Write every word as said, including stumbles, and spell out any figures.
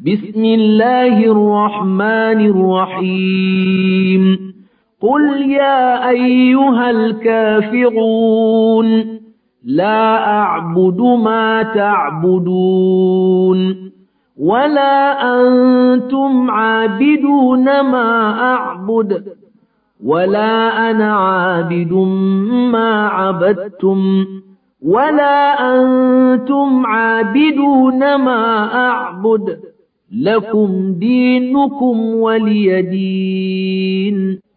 بسم الله الرحمن الرحيم قل يا أيها الكافرون لا أعبد ما تعبدون ولا أنتم عابدون ما أعبد ولا أنا عابد ما عبدتم ولا أنتم عابدون ما أعبد لكم دينكم ولي دين.